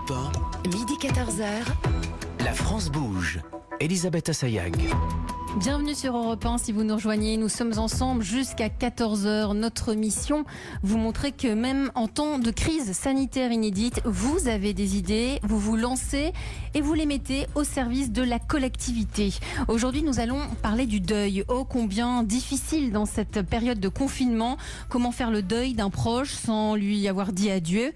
Europe 1, Midi 14h, la France bouge. Elisabeth Assayag. Bienvenue sur Europe 1, si vous nous rejoignez, nous sommes ensemble jusqu'à 14h. Notre mission, vous montrer que même en temps de crise sanitaire inédite, vous avez des idées, vous vous lancez et vous les mettez au service de la collectivité. Aujourd'hui, nous allons parler du deuil. Oh, combien difficile dans cette période de confinement. Comment faire le deuil d'un proche sans lui avoir dit adieu.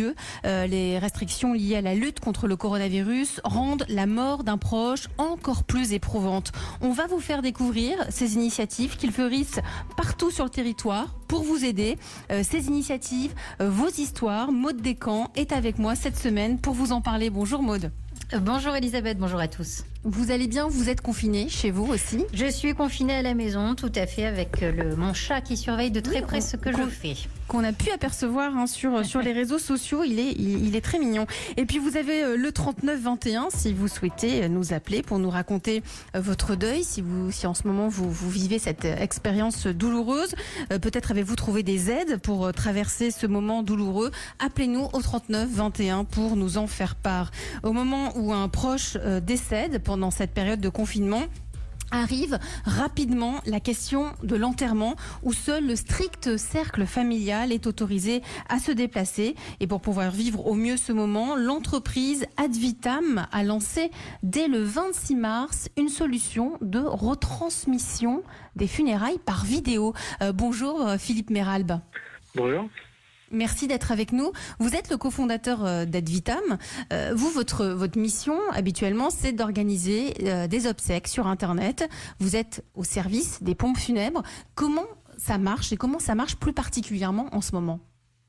Les restrictions liées à la lutte contre le coronavirus rendent la mort d'un proche encore plus éprouvante. On va vous faire découvrir ces initiatives qui fleurissent partout sur le territoire pour vous aider. Ces initiatives, vos histoires. Maude Descamps est avec moi cette semaine pour vous en parler. Bonjour Maude. Bonjour Elisabeth, bonjour à tous. Vous allez bien, vous êtes confinée chez vous aussi? Je suis confinée à la maison, tout à fait, avec mon chat qui surveille de très près ce que je fais. Qu'on a pu apercevoir sur les réseaux sociaux, il est très mignon. Et puis vous avez le 3921 si vous souhaitez nous appeler pour nous raconter votre deuil, si en ce moment vous vivez cette expérience douloureuse. Peut-être avez-vous trouvé des aides pour traverser ce moment douloureux. Appelez-nous au 3921 pour nous en faire part. Au moment où un proche décède pendant cette période de confinement, arrive rapidement la question de l'enterrement où seul le strict cercle familial est autorisé à se déplacer. Et pour pouvoir vivre au mieux ce moment, l'entreprise Advitam a lancé dès le 26 mars une solution de retransmission des funérailles par vidéo. Bonjour Philippe Méralbe. Bonjour. Merci d'être avec nous. Vous êtes le cofondateur d'Advitam. Vous, votre mission, habituellement, c'est d'organiser des obsèques sur Internet. Vous êtes au service des pompes funèbres. Comment ça marche et comment ça marche plus particulièrement en ce moment ?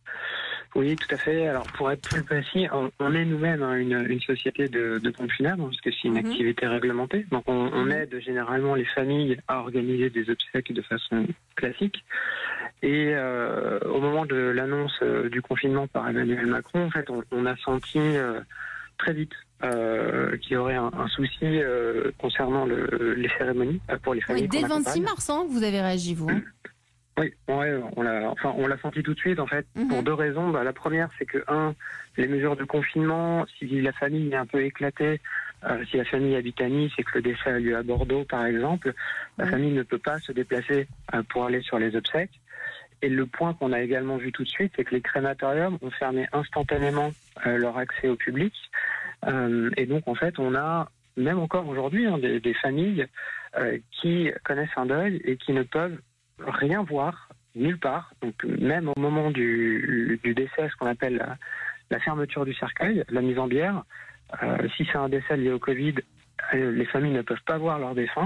Oui, tout à fait. Alors, pour être plus précis, on est nous-mêmes une société de pompes funèbres, parce que c'est une activité réglementée. Donc, on aide généralement les familles à organiser des obsèques de façon classique. Et au moment de l'annonce du confinement par Emmanuel Macron, en fait, on a senti très vite qu'il y aurait un souci concernant les cérémonies pour les familles. Dès le 26 mars, vous avez réagi, vous. Oui, on l'a senti tout de suite, en fait, pour deux raisons. La première, c'est que, les mesures de confinement, si la famille est un peu éclatée, si la famille habite à Nice et que le décès a lieu à Bordeaux, par exemple, la famille ne peut pas se déplacer pour aller sur les obsèques. Et le point qu'on a également vu tout de suite, c'est que les crématoriums ont fermé instantanément leur accès au public. Et donc, en fait, on a, même encore aujourd'hui, des familles qui connaissent un deuil et qui ne peuvent rien voir nulle part. Donc, même au moment du décès, ce qu'on appelle la fermeture du cercueil, la mise en bière, si c'est un décès lié au Covid, les familles ne peuvent pas voir leurs défunts.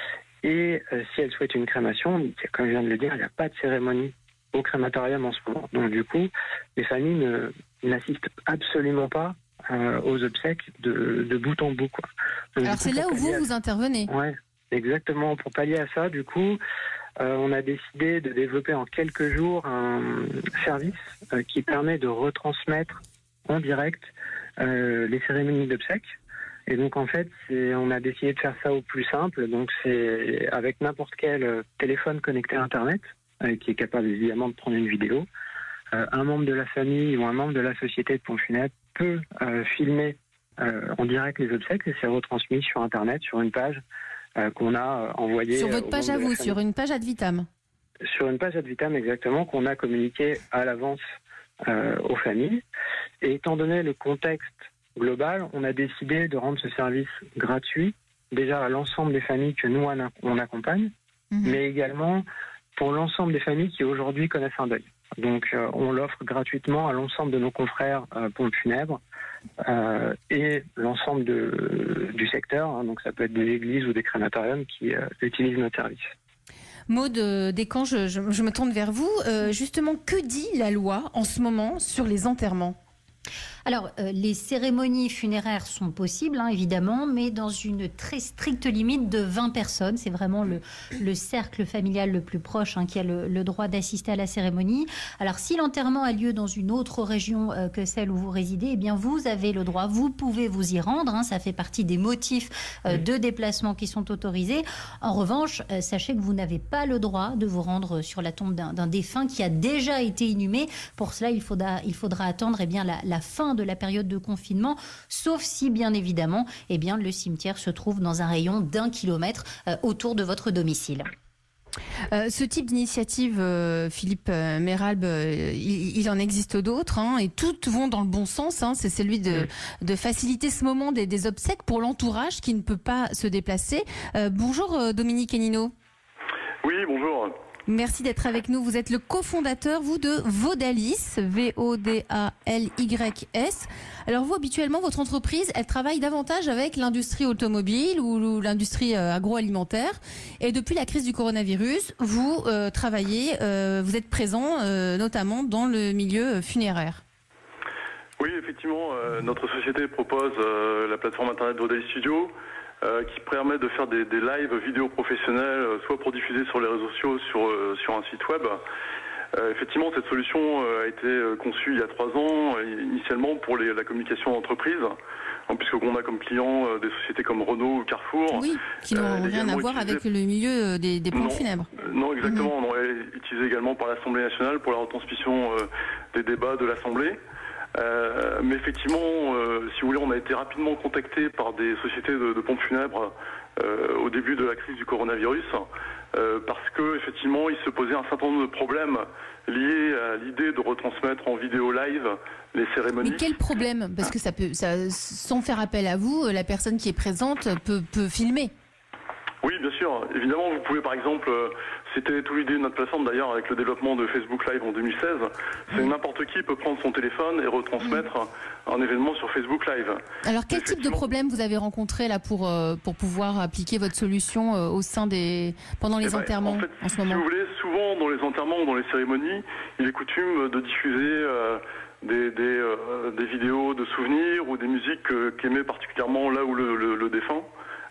Et si elles souhaitent une crémation, comme je viens de le dire, il n'y a pas de cérémonie au crématorium en ce moment. Donc du coup, les familles n'assistent absolument pas aux obsèques de bout en bout, quoi. Donc, alors c'est là où vous intervenez. Ouais, exactement. Pour pallier à ça, du coup, on a décidé de développer en quelques jours un service qui permet de retransmettre en direct les cérémonies d'obsèques. Et donc en fait, on a décidé de faire ça au plus simple. Donc c'est avec n'importe quel téléphone connecté à Internet, qui est capable évidemment de prendre une vidéo. Un membre de la famille ou un membre de la société de pompes funèbres peut filmer en direct les obsèques et c'est retransmis sur Internet, sur une page qu'on a envoyée. Sur votre page à vous, sur une page Advitam. Sur une page Advitam, exactement, qu'on a communiquée à l'avance aux familles. Et étant donné le contexte global, on a décidé de rendre ce service gratuit, déjà à l'ensemble des familles que nous on accompagne, mais également pour l'ensemble des familles qui aujourd'hui connaissent un deuil. Donc on l'offre gratuitement à l'ensemble de nos confrères pompes funèbres et l'ensemble du secteur, donc ça peut être des églises ou des crématoriums qui utilisent notre service. Maude Descamps, je me tourne vers vous. Justement, que dit la loi en ce moment sur les enterrements ? Alors, les cérémonies funéraires sont possibles, évidemment, mais dans une très stricte limite de 20 personnes. C'est vraiment le cercle familial le plus proche qui a le droit d'assister à la cérémonie. Alors, si l'enterrement a lieu dans une autre région que celle où vous résidez, eh bien, vous avez le droit, vous pouvez vous y rendre. Ça fait partie des motifs de déplacement qui sont autorisés. En revanche, sachez que vous n'avez pas le droit de vous rendre sur la tombe d'un défunt qui a déjà été inhumé. Pour cela, il faudra attendre la fin de la période de confinement, sauf si, bien évidemment, eh bien, le cimetière se trouve dans un rayon d'1 kilomètre autour de votre domicile. Ce type d'initiative, Philippe Méralbe, il en existe d'autres, hein, et toutes vont dans le bon sens. Hein, c'est celui de faciliter ce moment des obsèques pour l'entourage qui ne peut pas se déplacer. Bonjour Dominique Hénino. Oui, bonjour. Merci d'être avec nous. Vous êtes le cofondateur, vous, de Vodalis, V-O-D-A-L-Y-S. Alors vous, habituellement, votre entreprise, elle travaille davantage avec l'industrie automobile ou l'industrie agroalimentaire. Et depuis la crise du coronavirus, vous travaillez, vous êtes présent notamment dans le milieu funéraire. Oui, effectivement, notre société propose la plateforme internet Vodalis Studio, qui permet de faire des lives vidéo professionnels, soit pour diffuser sur les réseaux sociaux, sur un site web. Effectivement, cette solution a été conçue il y a 3 ans, initialement pour la communication d'entreprise, puisqu'on a comme clients des sociétés comme Renault ou Carrefour. Oui, qui n'ont rien à voir avec le milieu des pompes funèbres. Non, exactement. On est utilisé également par l'Assemblée nationale pour la retransmission des débats de l'Assemblée. Mais effectivement, si vous voulez, on a été rapidement contacté par des sociétés de pompes funèbres au début de la crise du coronavirus, parce que effectivement, il se posait un certain nombre de problèmes liés à l'idée de retransmettre en vidéo live les cérémonies. Mais quel problème? Parce que sans faire appel à vous, la personne qui est présente peut filmer. Oui, bien sûr. Évidemment, vous pouvez par exemple, c'était toute l'idée de notre plateforme d'ailleurs avec le développement de Facebook Live en 2016, c'est n'importe qui peut prendre son téléphone et retransmettre un événement sur Facebook Live. Alors quel type de problème vous avez rencontré là pour pouvoir appliquer votre solution au sein pendant les enterrements en ce moment? Si vous voulez, souvent dans les enterrements ou dans les cérémonies, il est coutume de diffuser des vidéos de souvenirs ou des musiques qu'aimait particulièrement là où le défunt.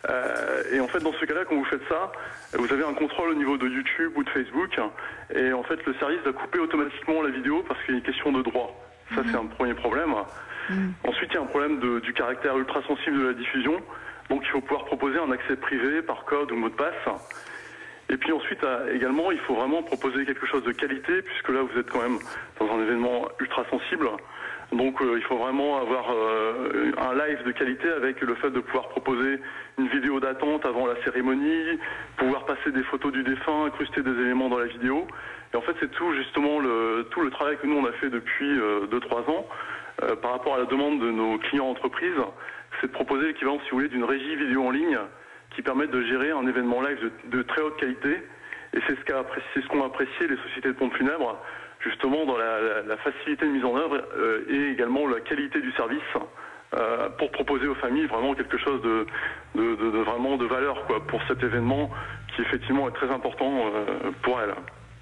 Et en fait, dans ce cas-là, quand vous faites ça, vous avez un contrôle au niveau de YouTube ou de Facebook, et en fait, le service va couper automatiquement la vidéo parce qu'il y a une question de droit. Ça, c'est un premier problème. Ensuite, il y a un problème du caractère ultra sensible de la diffusion, donc il faut pouvoir proposer un accès privé par code ou mot de passe. Et puis ensuite, également, il faut vraiment proposer quelque chose de qualité, puisque là, vous êtes quand même dans un événement ultra sensible. Donc il faut vraiment avoir un live de qualité avec le fait de pouvoir proposer une vidéo d'attente avant la cérémonie, pouvoir passer des photos du défunt, incruster des éléments dans la vidéo. Et en fait, c'est tout justement tout le travail que nous on a fait depuis 2-3 ans par rapport à la demande de nos clients entreprises, c'est de proposer l'équivalent, si vous voulez, d'une régie vidéo en ligne qui permet de gérer un événement live de très haute qualité. Et c'est ce qu'ont apprécié les sociétés de pompes funèbres, justement dans la facilité de mise en œuvre et également la qualité du service pour proposer aux familles vraiment quelque chose vraiment de valeur pour cet événement qui effectivement est très important pour elles.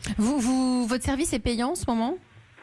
Votre service est payant en ce moment ?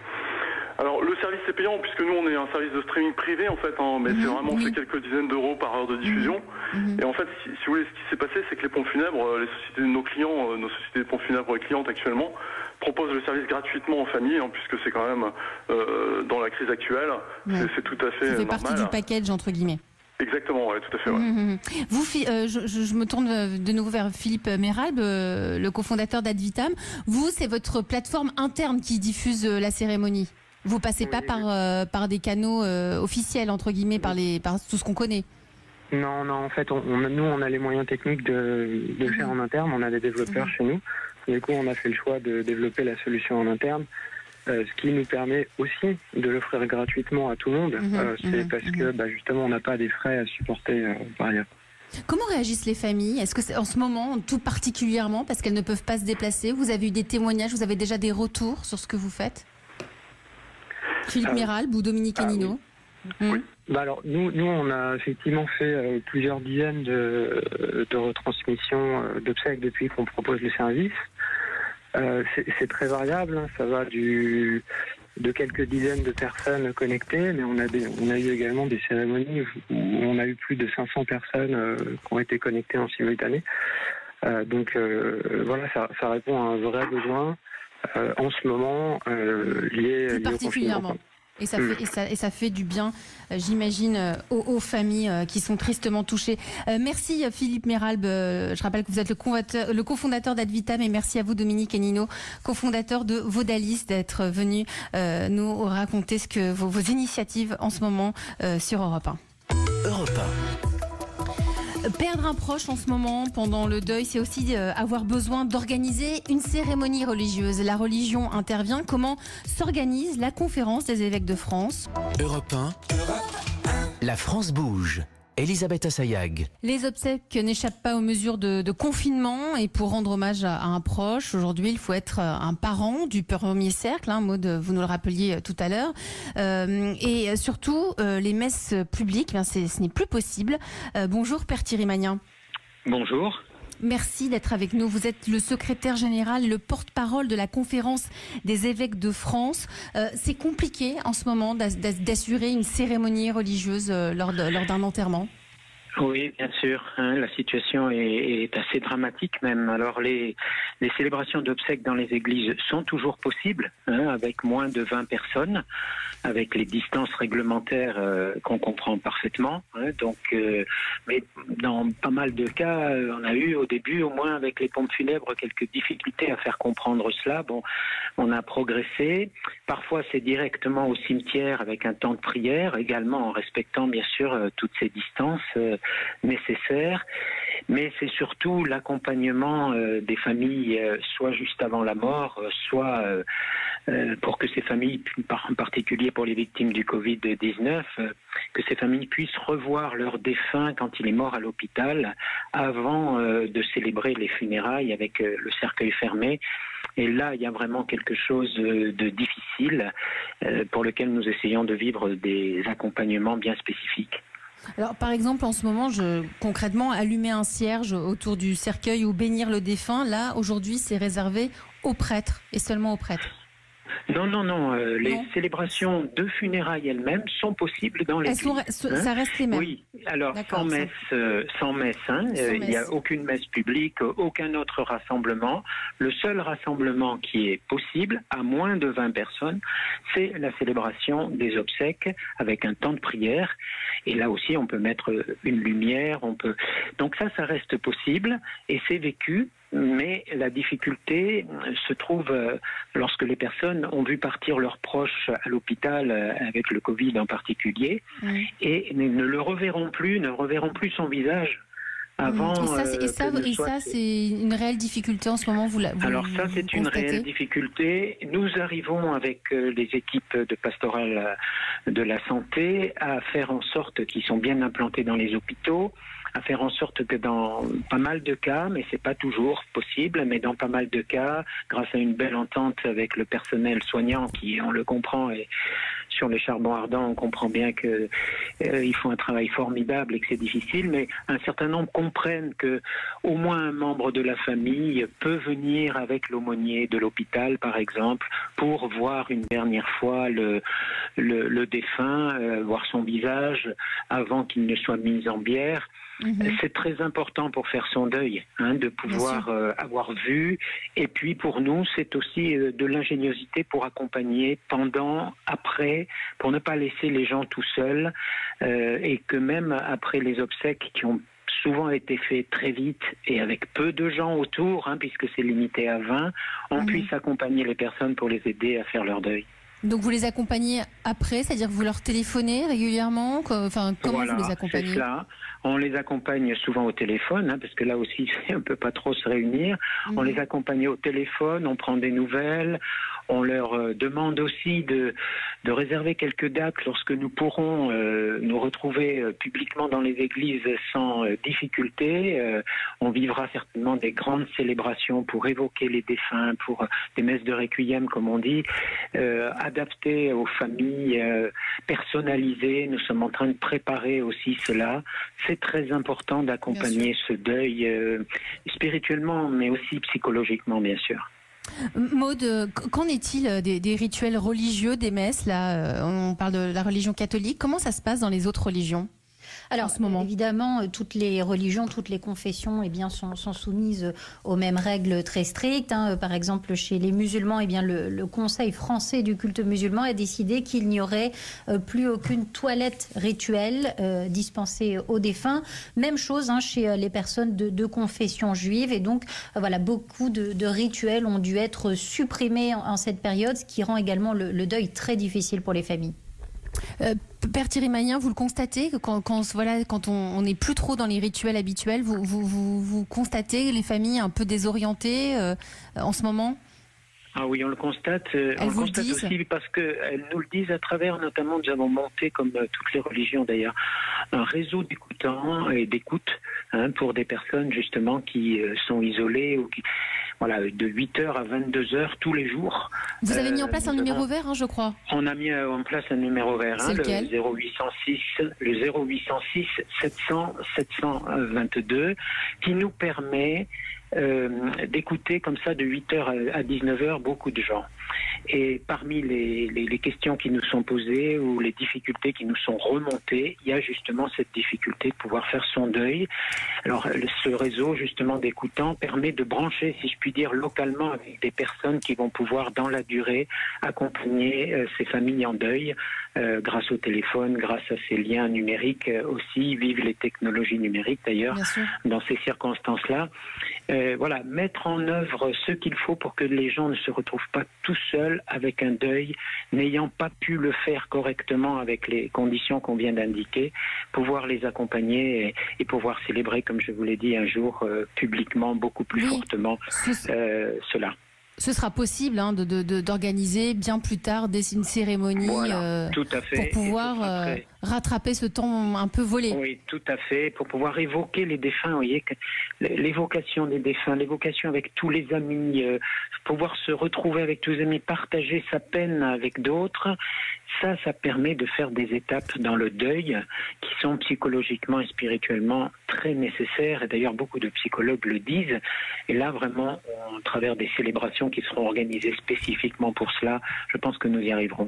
Alors le service est payant puisque nous on est un service de streaming privé en fait, mais c'est vraiment fait quelques dizaines d'euros par heure de diffusion. Et en fait, si vous voulez, ce qui s'est passé, c'est que les pompes funèbres, les sociétés de nos clients, nos sociétés de pompes funèbres et clientes actuellement, proposent le service gratuitement aux familles, puisque c'est quand même dans la crise actuelle, c'est tout à fait normal. Ça fait partie du package entre guillemets. Exactement, ouais, tout à fait. Ouais. Vous, je me tourne de nouveau vers Philippe Méralbe, le cofondateur d'Advitam. Vous, c'est votre plateforme interne qui diffuse la cérémonie. Vous passez pas par des canaux officiels entre guillemets, par tout ce qu'on connaît. Non, en fait, nous, on a les moyens techniques de le faire en interne. On a des développeurs chez nous. Du coup, on a fait le choix de développer la solution en interne, ce qui nous permet aussi de l'offrir gratuitement à tout le monde. C'est parce que, justement, on n'a pas des frais à supporter par ailleurs. Comment réagissent les familles? Est-ce que c'est en ce moment, tout particulièrement, parce qu'elles ne peuvent pas se déplacer? Vous avez eu des témoignages, vous avez déjà des retours sur ce que vous faites? Philippe Méralbe ou Dominique Hénino? Oui. Alors nous on a effectivement fait plusieurs dizaines de retransmissions d'obsèques depuis qu'on propose le service. C'est très variable, ça va de quelques dizaines de personnes connectées, mais on a eu également des cérémonies où on a eu plus de 500 personnes qui ont été connectées en simultané. Donc voilà, ça répond à un vrai besoin en ce moment lié au confinement. Et ça fait du bien, j'imagine, aux familles qui sont tristement touchées. Merci Philippe Méralbe. Je rappelle que vous êtes le cofondateur d'Advitam, et merci à vous Dominique Hénino, cofondateur de Vodalis, d'être venu nous raconter vos initiatives en ce moment sur Europe 1. Europe 1. Perdre un proche en ce moment, pendant le deuil, c'est aussi avoir besoin d'organiser une cérémonie religieuse. La religion intervient. Comment s'organise la conférence des évêques de France ? Europe 1. La France bouge. Elisabeth Assayag. Les obsèques n'échappent pas aux mesures de confinement, et pour rendre hommage à un proche, aujourd'hui, il faut être un parent du premier cercle, Maud, vous nous le rappeliez tout à l'heure. Et surtout, les messes publiques, ce n'est plus possible. Bonjour Père Thierry Magnin. Bonjour. Merci d'être avec nous. Vous êtes le secrétaire général, le porte-parole de la conférence des évêques de France. C'est compliqué en ce moment d'assurer une cérémonie religieuse lors d'un enterrement ? Oui, bien sûr. La situation est assez dramatique même. Alors les célébrations d'obsèques dans les églises sont toujours possibles, avec moins de 20 personnes, avec les distances réglementaires qu'on comprend parfaitement. Mais dans pas mal de cas, on a eu au début, au moins avec les pompes funèbres, quelques difficultés à faire comprendre cela. Bon, on a progressé. Parfois, c'est directement au cimetière avec un temps de prière, également en respectant bien sûr toutes ces distances nécessaires. Mais c'est surtout l'accompagnement des familles, soit juste avant la mort, soit pour que ces familles, en particulier pour les victimes du Covid-19, que ces familles puissent revoir leur défunt quand il est mort à l'hôpital, avant de célébrer les funérailles avec le cercueil fermé. Et là, il y a vraiment quelque chose de difficile pour lequel nous essayons de vivre des accompagnements bien spécifiques. Alors, par exemple, en ce moment, concrètement, allumer un cierge autour du cercueil ou bénir le défunt, là, aujourd'hui, c'est réservé aux prêtres et seulement aux prêtres. Non. Les célébrations de funérailles elles-mêmes sont possibles dans l'église. Ça reste les mêmes. Oui, alors sans messe. Il n'y a aucune messe publique, aucun autre rassemblement. Le seul rassemblement qui est possible, à moins de 20 personnes, c'est la célébration des obsèques avec un temps de prière. Et là aussi, on peut mettre une lumière. Donc ça reste possible et c'est vécu. Mais la difficulté se trouve lorsque les personnes ont vu partir leurs proches à l'hôpital, avec le Covid en particulier, et ne le reverront plus son visage avant. Et ça, c'est une réelle difficulté en ce moment. Alors ça, c'est une réelle difficulté. Nous arrivons avec les équipes de pastoral de la santé à faire en sorte qu'ils sont bien implantés dans les hôpitaux, à faire en sorte que dans pas mal de cas, mais c'est pas toujours possible, mais dans pas mal de cas, grâce à une belle entente avec le personnel soignant qui, on le comprend, et sur les charbons ardents, on comprend bien que ils font un travail formidable et que c'est difficile, mais un certain nombre comprennent que au moins un membre de la famille peut venir avec l'aumônier de l'hôpital, par exemple, pour voir une dernière fois le défunt, voir son visage avant qu'il ne soit mis en bière. C'est très important pour faire son deuil, de pouvoir avoir vu. Et puis pour nous, c'est aussi de l'ingéniosité pour accompagner pendant, après, pour ne pas laisser les gens tout seuls. Et que même après les obsèques qui ont souvent été faits très vite et avec peu de gens autour, puisque c'est limité à 20, on puisse accompagner les personnes pour les aider à faire leur deuil. Donc vous les accompagnez après, c'est-à-dire que vous leur téléphonez régulièrement, comment vous les accompagnez ? C'est cela. On les accompagne souvent au téléphone, parce que là aussi on ne peut pas trop se réunir. On les accompagne au téléphone, on prend des nouvelles, on leur demande aussi de réserver quelques dates lorsque nous pourrons nous retrouver publiquement dans les églises sans difficulté. On vivra certainement des grandes célébrations pour évoquer les défunts, pour des messes de requiem comme on dit, adaptées aux familles, personnalisées. Nous sommes en train de préparer aussi cela. C'est très important d'accompagner ce deuil spirituellement, mais aussi psychologiquement, bien sûr. Maud, qu'en est-il des rituels religieux, des messes ? Là, on parle de la religion catholique. Comment ça se passe dans les autres religions ? Alors, en ce moment? Évidemment, toutes les religions, toutes les confessions sont soumises aux mêmes règles très strictes. Par exemple, chez les musulmans, le Conseil français du culte musulman a décidé qu'il n'y aurait plus aucune toilette rituelle dispensée aux défunts. Même chose chez les personnes de confession juive. Et donc, beaucoup de rituels ont dû être supprimés en cette période, ce qui rend également le deuil très difficile pour les familles. Père Thierry Magnin, vous le constatez quand on n'est plus trop dans les rituels habituels, vous constatez les familles un peu désorientées en ce moment? Ah oui, on le constate. On le constate aussi parce qu'elles nous le disent à travers, notamment, nous avons monté, comme toutes les religions d'ailleurs, un réseau d'écoutants et d'écoute pour des personnes justement qui sont isolées ou qui, de 8h à 22h tous les jours. Vous avez mis en place un numéro vert, je crois. On a mis en place un numéro vert, le 0806 700 722, qui nous permet d'écouter comme ça de 8h à 19h beaucoup de gens. Et parmi les questions qui nous sont posées ou les difficultés qui nous sont remontées, il y a justement cette difficulté de pouvoir faire son deuil. Alors ce réseau justement d'écoutants permet de brancher, si je puis dire, localement avec des personnes qui vont pouvoir dans la durée accompagner ces familles en deuil grâce au téléphone, grâce à ces liens numériques aussi, vivent les technologies numériques d'ailleurs dans ces circonstances-là. Mettre en œuvre ce qu'il faut pour que les gens ne se retrouvent pas tout seuls avec un deuil, n'ayant pas pu le faire correctement avec les conditions qu'on vient d'indiquer, pouvoir les accompagner et pouvoir célébrer, comme je vous l'ai dit un jour, publiquement, beaucoup plus fortement cela. Ce sera possible d'organiser bien plus tard une cérémonie tout à fait, pour pouvoir rattraper ce temps un peu volé. Oui, tout à fait, pour pouvoir évoquer les défunts, vous voyez, l'évocation des défunts, l'évocation avec tous les amis, pouvoir se retrouver avec tous les amis, partager sa peine avec d'autres, ça permet de faire des étapes dans le deuil qui sont psychologiquement et spirituellement très nécessaires. Et d'ailleurs, beaucoup de psychologues le disent. Et là, vraiment, à travers des célébrations qui seront organisées spécifiquement pour cela, je pense que nous y arriverons.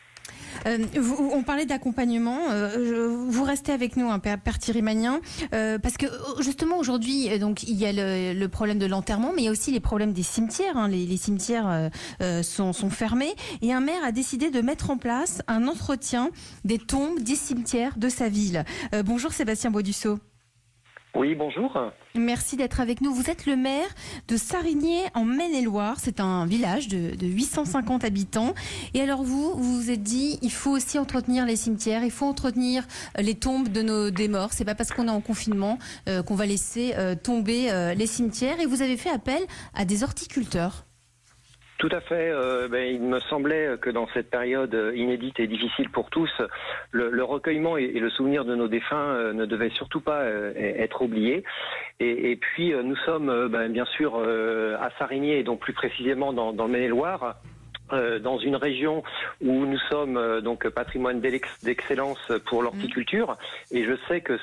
On parlait d'accompagnement. Vous restez avec nous, Père Thierry Magnin, parce que justement aujourd'hui, donc il y a le problème de l'enterrement, mais il y a aussi les problèmes des cimetières. Les cimetières sont fermés, et un maire a décidé de mettre en place un entretien des tombes des cimetières de sa ville. Bonjour Sébastien Baudusseau. Oui, bonjour. Merci d'être avec nous. Vous êtes le maire de Sarigné en Maine-et-Loire. C'est un village de 850 habitants. Et alors vous vous êtes dit, il faut aussi entretenir les cimetières, il faut entretenir les tombes des morts. C'est pas parce qu'on est en confinement qu'on va laisser tomber les cimetières. Et vous avez fait appel à des horticulteurs. Tout à fait. Il me semblait que dans cette période inédite et difficile pour tous, le recueillement et le souvenir de nos défunts ne devaient surtout pas être oubliés. Et puis nous sommes bien sûr à Sarigné, et donc plus précisément dans le Maine-et-Loire, dans une région où nous sommes donc patrimoine d'excellence pour l'horticulture, et je sais que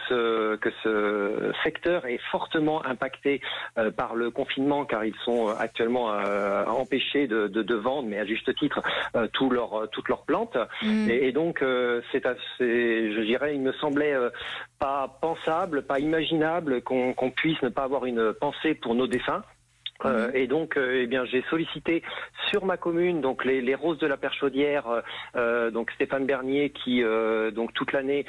ce secteur est fortement impacté par le confinement, car ils sont actuellement empêchés de vendre, mais à juste titre, toutes leurs plantes. Et donc c'est assez, je dirais, il me semblait pas pensable, pas imaginable qu'on puisse ne pas avoir une pensée pour nos défunts. Et donc, j'ai sollicité sur ma commune donc les roses de la Perchaudière, donc Stéphane Bernier qui donc toute l'année,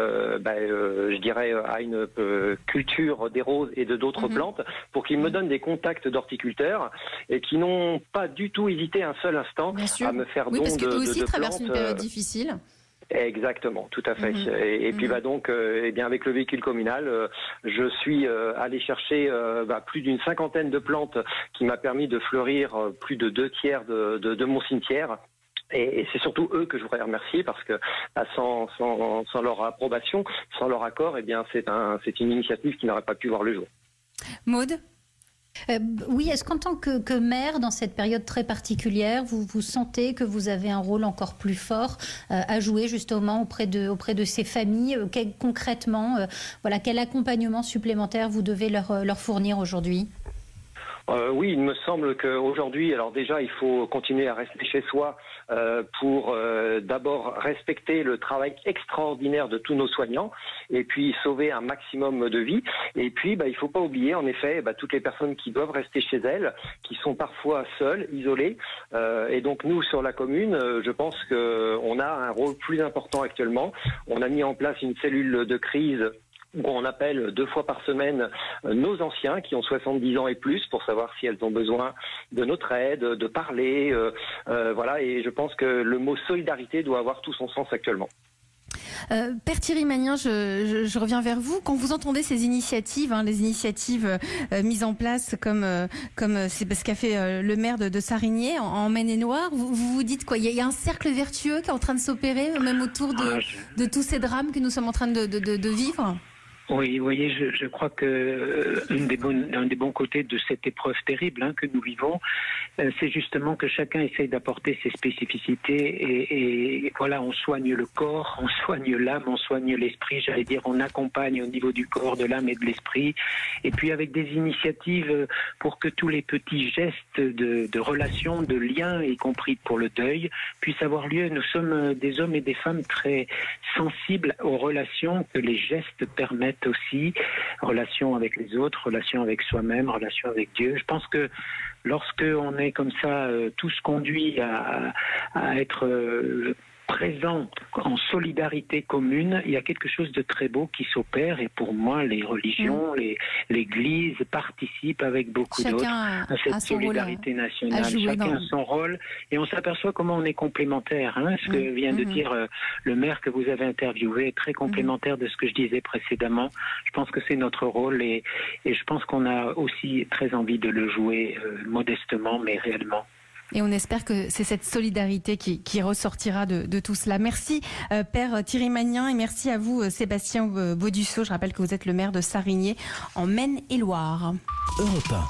je dirais, a une culture des roses et de d'autres plantes, pour qu'il me donne des contacts d'horticulteurs et qui n'ont pas du tout hésité un seul instant à me faire don de plantes. Oui, parce qu'eux aussi traversent une période difficile. Exactement, tout à fait. Et puis donc, avec le véhicule communal, je suis allé chercher plus d'une cinquantaine de plantes qui m'a permis de fleurir plus de 2/3 de mon cimetière. Et c'est surtout eux que je voudrais remercier, parce que sans leur approbation, sans leur accord, c'est une initiative qui n'aurait pas pu voir le jour. Maude ? Oui, est-ce qu'en tant que maire, dans cette période très particulière, vous sentez que vous avez un rôle encore plus fort à jouer justement auprès de ces familles? Concrètement, quel accompagnement supplémentaire vous devez leur fournir aujourd'hui? Oui, il me semble qu'aujourd'hui, alors déjà, il faut continuer à rester chez soi pour d'abord respecter le travail extraordinaire de tous nos soignants et puis sauver un maximum de vies. Et puis, il ne faut pas oublier, en effet, toutes les personnes qui doivent rester chez elles, qui sont parfois seules, isolées. Et donc, nous, sur la commune, je pense qu'on a un rôle plus important actuellement. On a mis en place une cellule de crise où on appelle 2 fois par semaine nos anciens qui ont 70 ans et plus pour savoir si elles ont besoin de notre aide, de parler. Voilà, et je pense que le mot solidarité doit avoir tout son sens actuellement. Père Thierry Magnin, je reviens vers vous. Quand vous entendez ces initiatives, les initiatives mises en place comme c'est ce qu'a fait le maire de Sarigné en Maine-et-Loire, vous vous dites quoi? Il y a un cercle vertueux qui est en train de s'opérer, même autour de tous ces drames que nous sommes en train de vivre? Oui, vous voyez, je crois que un des bons côtés de cette épreuve terrible que nous vivons, c'est justement que chacun essaye d'apporter ses spécificités et voilà, on soigne le corps, on soigne l'âme, on soigne l'esprit, j'allais dire, on accompagne au niveau du corps, de l'âme et de l'esprit, et puis avec des initiatives pour que tous les petits gestes de relations, de liens, y compris pour le deuil, puissent avoir lieu. Nous sommes des hommes et des femmes très sensibles aux relations que les gestes permettent aussi, relation avec les autres, relation avec soi-même, relation avec Dieu. Je pense que lorsque on est comme ça, tous conduits à être présents en solidarité commune, il y a quelque chose de très beau qui s'opère et pour moi les religions, l'Église participent avec beaucoup d'autres à cette solidarité nationale. Chacun a son rôle et on s'aperçoit comment on est complémentaires. Ce que vient de dire le maire que vous avez interviewé est très complémentaire de ce que je disais précédemment. Je pense que c'est notre rôle et je pense qu'on a aussi très envie de le jouer modestement mais réellement. Et on espère que c'est cette solidarité qui ressortira de tout cela. Merci Père Thierry Magnin et merci à vous Sébastien Baudusseau. Je rappelle que vous êtes le maire de Sarigné en Maine-et-Loire. Europe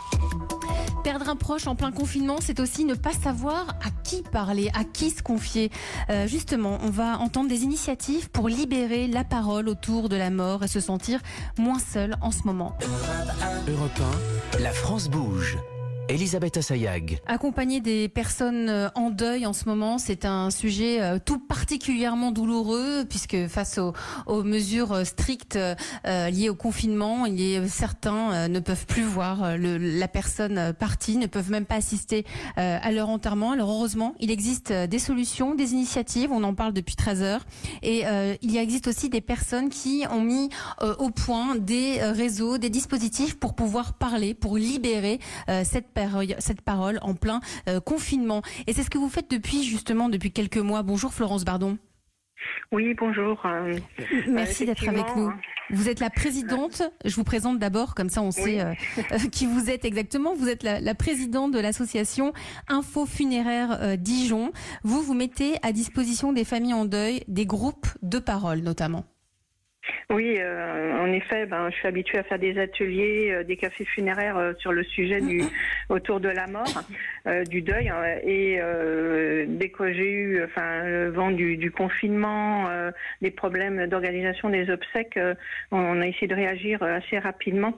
1. Perdre un proche en plein confinement, c'est aussi ne pas savoir à qui parler, à qui se confier. Justement, on va entendre des initiatives pour libérer la parole autour de la mort et se sentir moins seul en ce moment. Europe 1, la France bouge. Elisabeth Assayag. Accompagner des personnes en deuil en ce moment, c'est un sujet tout particulièrement douloureux puisque face aux mesures strictes liées au confinement, certains ne peuvent plus voir la personne partie, ne peuvent même pas assister à leur enterrement. Alors heureusement, il existe des solutions, des initiatives, on en parle depuis 13 heures et il existe aussi des personnes qui ont mis au point des réseaux, des dispositifs pour pouvoir parler, pour libérer cette parole en plein confinement. Et c'est ce que vous faites depuis quelques mois. Bonjour Florence Bardon. Oui, bonjour. Merci d'être avec nous. Vous êtes la présidente, je vous présente d'abord, comme ça on sait qui vous êtes exactement. Vous êtes la présidente de l'association Info Funéraire Dijon. Vous mettez à disposition des familles en deuil des groupes de parole notamment. Oui, en effet, je suis habituée à faire des ateliers, des cafés funéraires sur le sujet autour de la mort, du deuil. Et dès que j'ai eu le vent du confinement, des problèmes d'organisation des obsèques, on a essayé de réagir assez rapidement.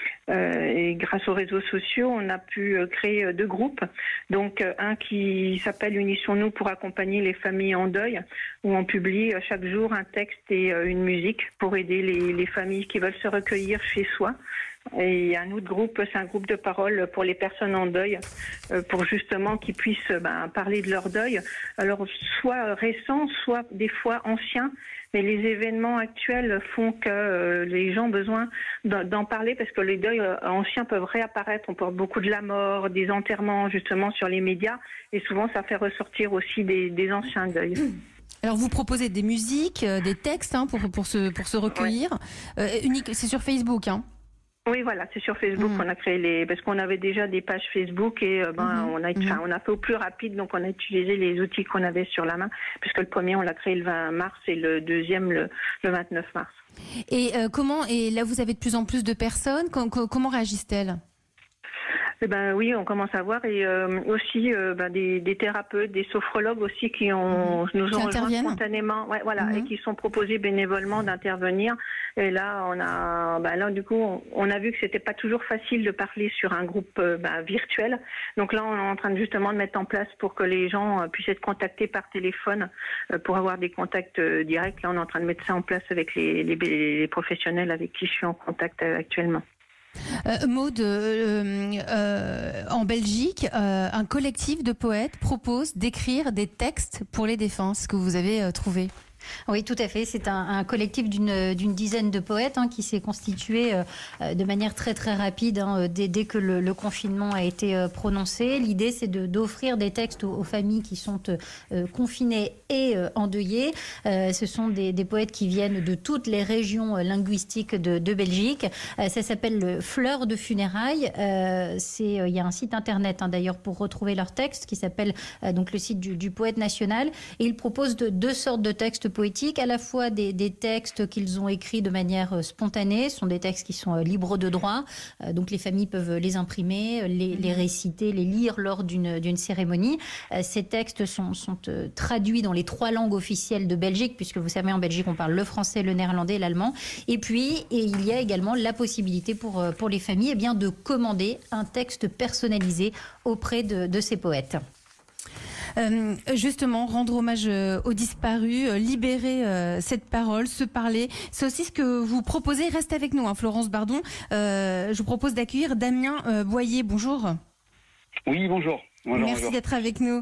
Et grâce aux réseaux sociaux, on a pu créer 2 groupes. Donc un qui s'appelle Unissons-nous pour accompagner les familles en deuil, où on publie chaque jour un texte et une musique pour aider les familles qui veulent se recueillir chez soi. Et il y a un autre groupe, c'est un groupe de parole pour les personnes en deuil, pour justement qu'ils puissent parler de leur deuil. Alors soit récent, soit des fois ancien, mais les événements actuels font que les gens ont besoin d'en parler parce que les deuils anciens peuvent réapparaître. On parle beaucoup de la mort, des enterrements justement sur les médias et souvent ça fait ressortir aussi des anciens deuils. Alors vous proposez des musiques, des textes pour se recueillir. C'est sur Facebook, Oui, voilà, c'est sur Facebook qu'on a créé parce qu'on avait déjà des pages Facebook et on a fait au plus rapide, donc on a utilisé les outils qu'on avait sur la main, puisque le premier on l'a créé le 20 mars et le deuxième le 29 mars. Et là vous avez de plus en plus de personnes, comment réagissent-elles ? Eh ben oui, on commence à voir et aussi des thérapeutes, des sophrologues aussi qui nous ont rejoints spontanément, et qui sont proposés bénévolement d'intervenir. Et là, du coup, on a vu que c'était pas toujours facile de parler sur un groupe virtuel. Donc là, on est en train justement de mettre en place pour que les gens puissent être contactés par téléphone pour avoir des contacts directs. Là, on est en train de mettre ça en place avec les professionnels avec qui je suis en contact actuellement. Maud, en Belgique, un collectif de poètes propose d'écrire des textes pour les défunts, ce que vous avez trouvé. Oui, tout à fait. C'est un collectif d'une dizaine de poètes qui s'est constitué de manière très très rapide dès que le confinement a été prononcé. L'idée, c'est d'offrir des textes aux familles qui sont confinées et endeuillées. Ce sont des poètes qui viennent de toutes les régions linguistiques de Belgique. Ça s'appelle Fleurs de funérailles. Il y a un site internet d'ailleurs pour retrouver leurs textes qui s'appelle donc le site du poète national. Et ils proposent deux sortes de textes poétiques, à la fois des textes qu'ils ont écrits de manière spontanée, ce sont des textes qui sont libres de droit, donc les familles peuvent les imprimer, les réciter, les lire lors d'une cérémonie. Ces textes sont traduits dans les 3 langues officielles de Belgique, puisque vous savez en Belgique on parle le français, le néerlandais et l'allemand. Et puis il y a également la possibilité pour les familles de commander un texte personnalisé auprès de ces poètes. Justement, rendre hommage aux disparus, libérer cette parole, se parler, c'est aussi ce que vous proposez. Reste avec nous, Florence Bardon. Je vous propose d'accueillir Damien Boyer. Bonjour. Oui, bonjour. Merci d'être avec nous.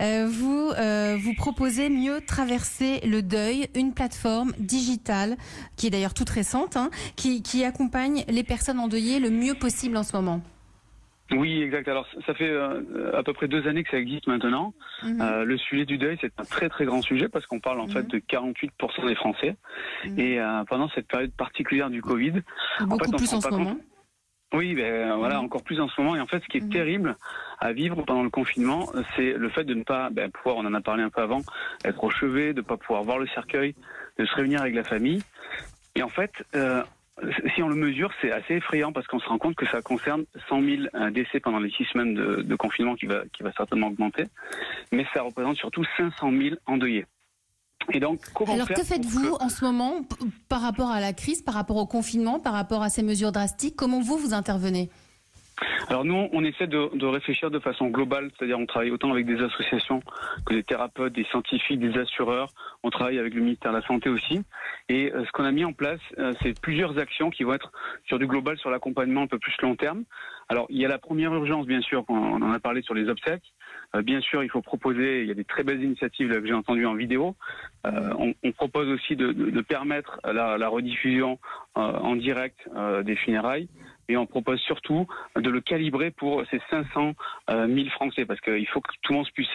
Vous proposez Mieux traverser le deuil, une plateforme digitale qui est d'ailleurs toute récente, qui accompagne les personnes endeuillées le mieux possible en ce moment. Oui, exact. Alors, ça fait à peu près 2 années que ça existe maintenant. Le sujet du deuil, c'est un très très grand sujet parce qu'on parle en fait de 48% des Français. Et pendant cette période particulière du Covid, beaucoup plus en ce moment. Oui, encore plus en ce moment. Et en fait, ce qui est terrible à vivre pendant le confinement, c'est le fait de ne pas pouvoir, on en a parlé un peu avant, être au chevet, de ne pas pouvoir voir le cercueil, de se réunir avec la famille. Et en fait, si on le mesure, c'est assez effrayant parce qu'on se rend compte que ça concerne 100 000 décès pendant les 6 semaines de confinement qui va certainement augmenter. Mais ça représente surtout 500 000 endeuillés. Et donc, alors que faites-vous en ce moment par rapport à la crise, par rapport au confinement, par rapport à ces mesures drastiques? Comment vous intervenez? Alors nous, on essaie de réfléchir de façon globale, c'est-à-dire on travaille autant avec des associations que des thérapeutes, des scientifiques, des assureurs. On travaille avec le ministère de la Santé aussi. Et ce qu'on a mis en place, c'est plusieurs actions qui vont être sur du global, sur l'accompagnement un peu plus long terme. Alors il y a la première urgence, bien sûr, on en a parlé sur les obsèques. Bien sûr, il faut proposer, il y a des très belles initiatives là, que j'ai entendues en vidéo. On propose aussi de permettre la rediffusion en direct des funérailles. Et on propose surtout de le calibrer pour ces 500 000 Français, parce qu'il faut que tout le monde puisse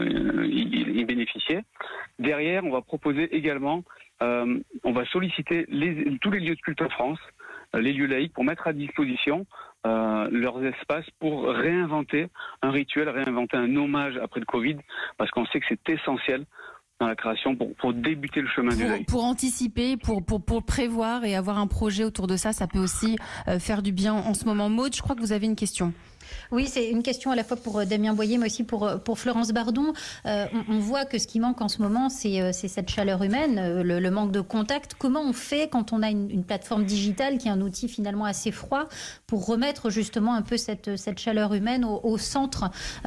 y bénéficier. Derrière, on va proposer également, on va solliciter tous les lieux de culte en France, les lieux laïcs, pour mettre à disposition leurs espaces pour réinventer un rituel, réinventer un hommage après le Covid, parce qu'on sait que c'est essentiel dans la création pour débuter le chemin du deuil. Pour anticiper, pour prévoir et avoir un projet autour de ça, ça peut aussi faire du bien en ce moment. Maud, je crois que vous avez une question. Oui, c'est une question à la fois pour Damien Boyer, mais aussi pour Florence Bardon. On voit que ce qui manque en ce moment, c'est cette chaleur humaine, le manque de contact. Comment on fait quand on a une plateforme digitale qui est un outil finalement assez froid pour remettre justement un peu cette chaleur humaine au centre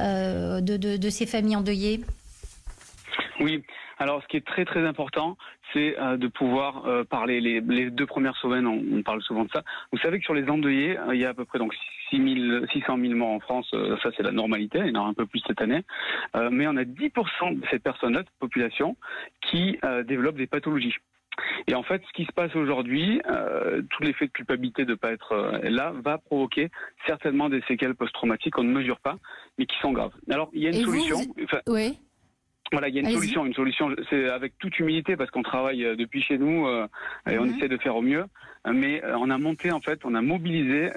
de ces familles endeuillées? Oui. Alors, ce qui est très très important, c'est de pouvoir parler. Les 2 premières semaines, on parle souvent de ça. Vous savez que sur les endeuillés, il y a à peu près 600 000 morts en France. Ça, c'est la normalité. Il y en aura un peu plus cette année. Mais on a 10% de cette personne-là, de population, qui développe des pathologies. Et en fait, ce qui se passe aujourd'hui, tout l'effet de culpabilité de ne pas être là, va provoquer certainement des séquelles post-traumatiques qu'on ne mesure pas, mais qui sont graves. Alors, il y a une solution. Oui. Voilà, il y a une solution, c'est avec toute humilité parce qu'on travaille depuis chez nous et on essaie de faire au mieux. Mais on a mobilisé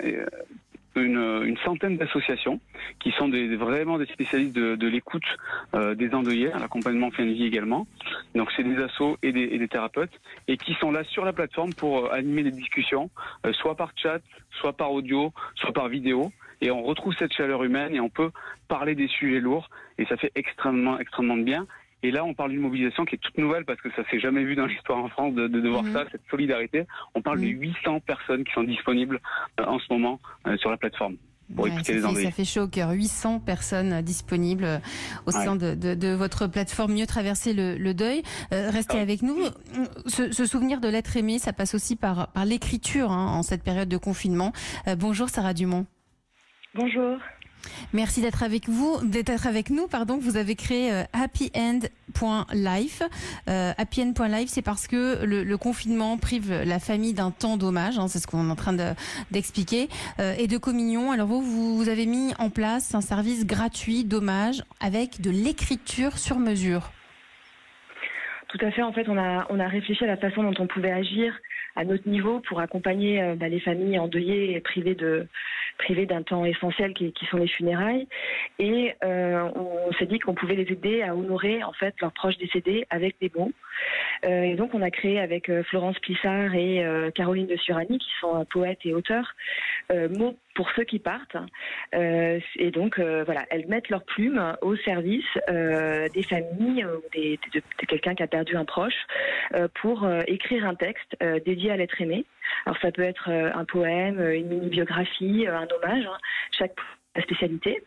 une centaine d'associations qui sont vraiment des spécialistes de l'écoute des endeuillés, l'accompagnement fin de vie également. Donc c'est des assos et des thérapeutes et qui sont là sur la plateforme pour animer des discussions, soit par chat, soit par audio, soit par vidéo. et on retrouve cette chaleur humaine et on peut parler des sujets lourds et ça fait extrêmement de bien. Et là, on parle d'une mobilisation qui est toute nouvelle parce que ça s'est jamais vu dans l'histoire en France de voir ça, cette solidarité. On parle de 800 personnes qui sont disponibles en ce moment sur la plateforme. Ça fait chaud au cœur. 800 personnes disponibles au sein de votre plateforme Mieux traverser le deuil. Restez avec nous. Ce souvenir de l'être aimé, ça passe aussi par l'écriture en cette période de confinement. Bonjour Sarah Dumont. Bonjour. Merci d'être avec nous. Vous avez créé happyend.life. Happyend.life, c'est parce que le confinement prive la famille d'un temps d'hommage, c'est ce qu'on est en train d'expliquer, et de communion. Alors vous avez mis en place un service gratuit d'hommage avec de l'écriture sur mesure. Tout à fait. En fait, on a réfléchi à la façon dont on pouvait agir à notre niveau pour accompagner les familles endeuillées et privées d'un temps essentiel qui sont les funérailles. Et on s'est dit qu'on pouvait les aider à honorer en fait leurs proches décédés avec des mots. Et donc on a créé avec Florence Plissard et Caroline de Surani, qui sont poètes et auteurs, mots pour ceux qui partent. Et donc voilà, elles mettent leur plume au service des familles ou de quelqu'un qui a perdu un proche pour écrire un texte dédié à l'être aimé. Alors ça peut être un poème, une mini-biographie, un hommage, chaque spécialité.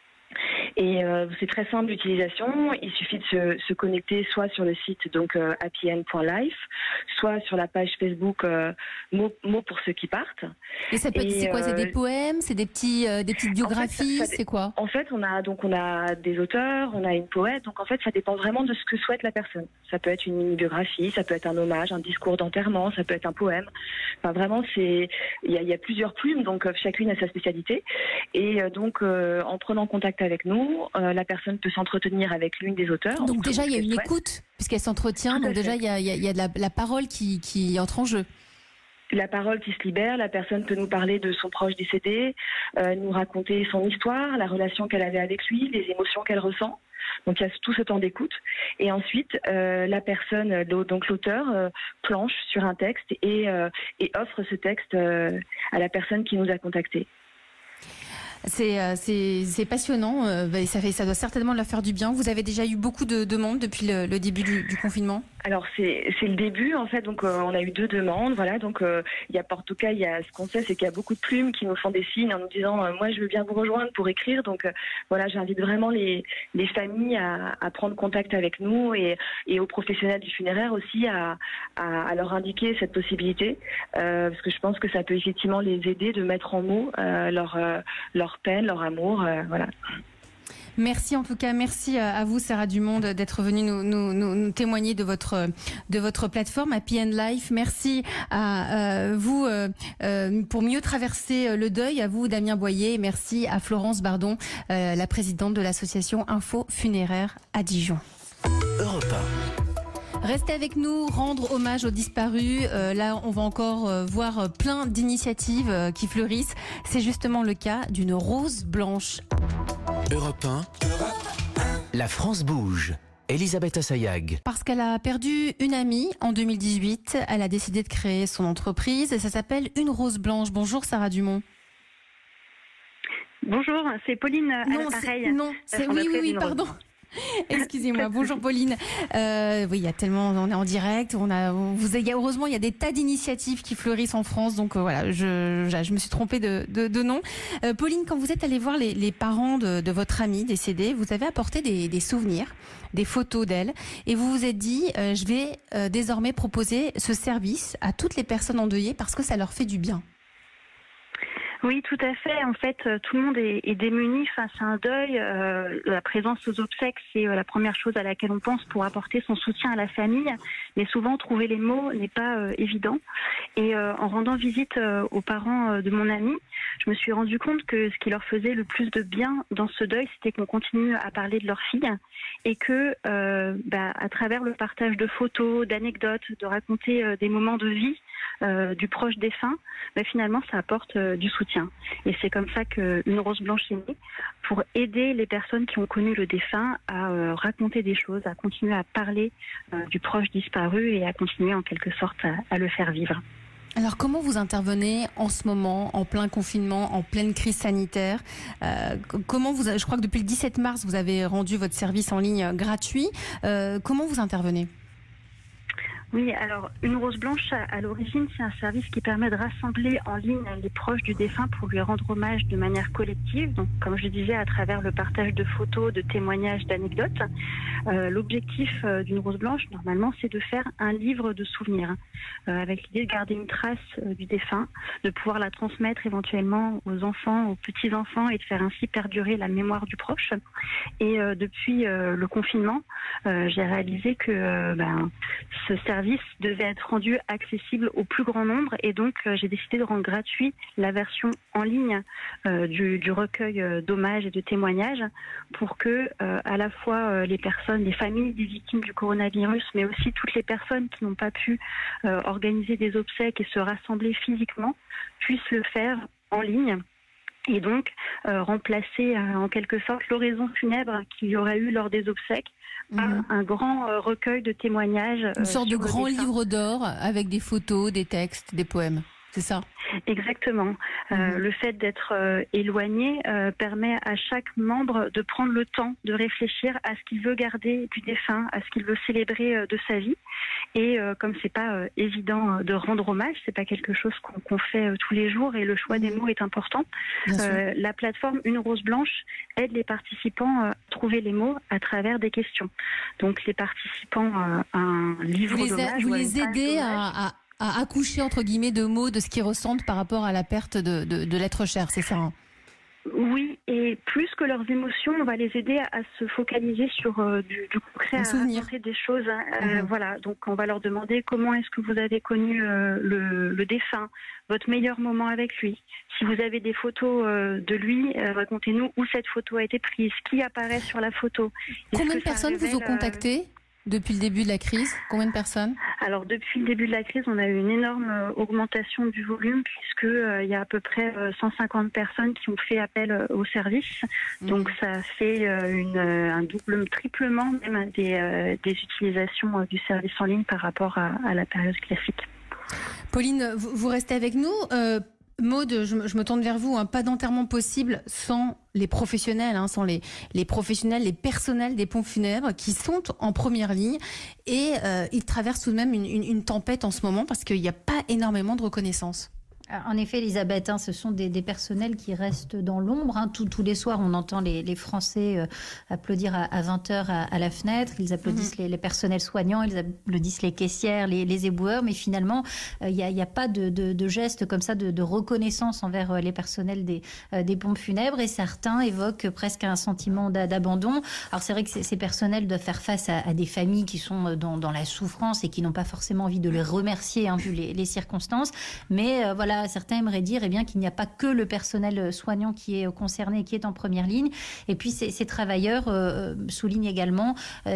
Et c'est très simple d'utilisation. Il suffit de se connecter soit sur le site donc happyend.life, soit sur la page Facebook mots pour ceux qui partent. Et ça peut être, c'est quoi? C'est des poèmes, c'est des petites biographies, c'est quoi? En fait, on a des auteurs, on a une poète. Donc en fait, ça dépend vraiment de ce que souhaite la personne. Ça peut être une mini-biographie, ça peut être un hommage, un discours d'enterrement, ça peut être un poème. Enfin vraiment, il y a plusieurs plumes, donc chacune a sa spécialité. Et donc en prenant contact avec nous, la personne peut s'entretenir avec l'une des auteurs. Donc déjà, il y a une écoute, puisqu'elle s'entretient. Donc déjà, il y a de la parole qui entre en jeu. La parole qui se libère, la personne peut nous parler de son proche décédé, nous raconter son histoire, la relation qu'elle avait avec lui, les émotions qu'elle ressent. Donc il y a tout ce temps d'écoute. Et ensuite, la personne, donc l'auteur, planche sur un texte et offre ce texte à la personne qui nous a contactés. C'est passionnant. Ça doit certainement leur faire du bien. Vous avez déjà eu beaucoup de demandes depuis le début du confinement? Alors c'est le début en fait, donc on a eu 2 demandes, voilà. Donc ce qu'on sait, c'est qu'il y a beaucoup de plumes qui nous font des signes en nous disant moi je veux bien vous rejoindre pour écrire. Donc voilà, j'invite vraiment les familles à prendre contact avec nous et aux professionnels du funéraire aussi à leur indiquer cette possibilité, parce que je pense que ça peut effectivement les aider de mettre en mots leur peine, leur amour, voilà. Merci en tout cas, merci à vous Sarah Dumont d'être venue nous témoigner de votre plateforme Happy End Life. Merci à vous pour mieux traverser le deuil, à vous Damien Boyer, et merci à Florence Bardon, la présidente de l'association Info Funéraire à Dijon. Europe 1. Restez avec nous, rendre hommage aux disparus. Là, on va encore voir plein d'initiatives qui fleurissent. C'est justement le cas d'une rose blanche. Europe 1. La France bouge. Elisabeth Assayag. Parce qu'elle a perdu une amie en 2018, elle a décidé de créer son entreprise et ça s'appelle Une Rose Blanche. Bonjour Sarah Dumont. Bonjour, c'est Pauline à l'appareil. Oui, pardon. Excusez-moi, bonjour Pauline. Oui, il y a tellement, on est en direct, heureusement il y a des tas d'initiatives qui fleurissent en France, donc voilà, je me suis trompée de nom. Pauline, quand vous êtes allée voir les parents de votre amie décédée, vous avez apporté des souvenirs, des photos d'elle, et vous vous êtes dit, je vais désormais proposer ce service à toutes les personnes endeuillées parce que ça leur fait du bien. Oui, tout à fait. En fait, tout le monde est démuni face à un deuil. La présence aux obsèques, c'est la première chose à laquelle on pense pour apporter son soutien à la famille. Mais souvent, trouver les mots n'est pas évident. Et en rendant visite aux parents de mon amie, je me suis rendu compte que ce qui leur faisait le plus de bien dans ce deuil, c'était qu'on continue à parler de leur fille et que, à travers le partage de photos, d'anecdotes, de raconter des moments de vie du proche défunt, finalement, ça apporte du soutien. Et c'est comme ça qu'Une Rose Blanche est née, pour aider les personnes qui ont connu le défunt à raconter des choses, à continuer à parler du proche disparu et à continuer en quelque sorte à le faire vivre. Alors comment vous intervenez en ce moment, en plein confinement, en pleine crise sanitaire? Je crois que depuis le 17 mars, vous avez rendu votre service en ligne gratuit. Comment vous intervenez? Oui, alors Une Rose Blanche, à l'origine, c'est un service qui permet de rassembler en ligne les proches du défunt pour lui rendre hommage de manière collective. Donc, comme je disais, à travers le partage de photos, de témoignages, d'anecdotes. L'objectif d'Une Rose Blanche, normalement, c'est de faire un livre de souvenirs, avec l'idée de garder une trace du défunt, de pouvoir la transmettre éventuellement aux enfants, aux petits-enfants et de faire ainsi perdurer la mémoire du proche. Et depuis le confinement, j'ai réalisé que ce service devait être rendu accessible au plus grand nombre et donc j'ai décidé de rendre gratuit la version en ligne du recueil d'hommages et de témoignages pour que à la fois les familles des victimes du coronavirus, mais aussi toutes les personnes qui n'ont pas pu organiser des obsèques et se rassembler physiquement puissent le faire en ligne. Et donc remplacer en quelque sorte l'oraison funèbre qu'il y aurait eu lors des obsèques par un grand recueil de témoignages. Une sorte de grand livre d'or avec des photos, des textes, des poèmes. C'est ça? Exactement. Le fait d'être éloigné permet à chaque membre de prendre le temps de réfléchir à ce qu'il veut garder du défunt, à ce qu'il veut célébrer de sa vie. Et comme c'est pas évident de rendre hommage, c'est pas quelque chose qu'on fait tous les jours et le choix des mots est important. La plateforme Une Rose Blanche aide les participants à trouver les mots à travers des questions. Donc les participants à un livre d'hommage. Vous les aidez à accoucher entre guillemets de mots de ce qu'ils ressentent par rapport à la perte de l'être cher, c'est ça hein? Oui, et plus que leurs émotions, on va les aider à se focaliser sur du concret, à raconter des choses. Voilà, donc on va leur demander comment est-ce que vous avez connu le défunt, votre meilleur moment avec lui. Si vous avez des photos de lui, racontez-nous où cette photo a été prise, qui apparaît sur la photo. Combien de personnes vous ont contacté depuis le début de la crise? Combien de personnes? Alors depuis le début de la crise, on a eu une énorme augmentation du volume puisque il y a à peu près 150 personnes qui ont fait appel au service. Donc ça fait un triplement même des utilisations du service en ligne par rapport à la période classique. Pauline, vous restez avec nous. Maud, je me tourne vers vous. Pas d'enterrement possible sans les professionnels, sans les professionnels, les personnels des pompes funèbres qui sont en première ligne. Et ils traversent tout de même une tempête en ce moment parce qu'il n'y a pas énormément de reconnaissance. En effet, Elisabeth, ce sont des personnels qui restent dans l'ombre. Tous les soirs, on entend les Français applaudir à 20h à la fenêtre. Ils applaudissent les personnels soignants, ils applaudissent les caissières, les éboueurs. Mais finalement, il n'y a pas de geste comme ça de reconnaissance envers les personnels des pompes funèbres. Et certains évoquent presque un sentiment d'abandon. Alors c'est vrai que ces personnels doivent faire face à des familles qui sont dans la souffrance et qui n'ont pas forcément envie de les remercier vu les circonstances. Mais voilà, certains aimeraient dire qu'il n'y a pas que le personnel soignant qui est concerné, qui est en première ligne. Et puis ces travailleurs soulignent également